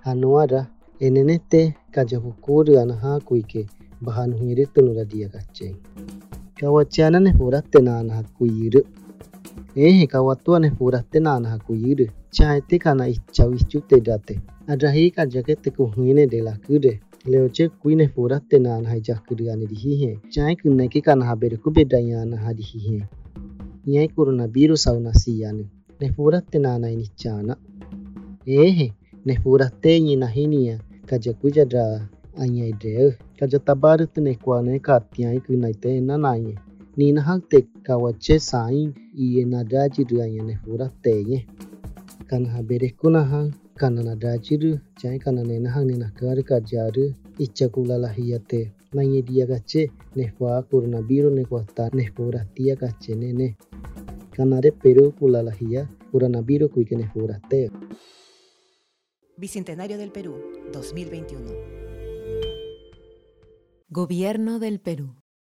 Anuara enenete kajapukuri anaha kuike bahanu hiritu nuradia kache. Kawachana ne furatte na anaha kuyiru. Kawatua ne furatte na anaha kuyiru. Chaite kana ichawichute date. Adrahi kajakete kuhine de la kude. Leoche kuine furatte na anaha jakuri anirihihe. Chai kuneki kana habere kubedaya anaha dihihe. Nyai coronavirus au nasiyanu. Ne furatte na anaha inichana. Ne furatte nyina hinia kajakuja dra anyaideu. Kajatabarutu ne kwane katiai kunaite nanaye. Nina hakte kawache sain iye nadajiru anya ne furatte nye. Kana habere kunaha kana nadajiru chai kana nenaha nenakari kajaru ichakula lahiyate. Nanye dia gache ne fua coronavirus ne kuata ne furatia gache nene. Kana de Perú kula lahia coronavirus kuike ne furatte. Bicentenario del Perú, 2021. Gobierno del Perú.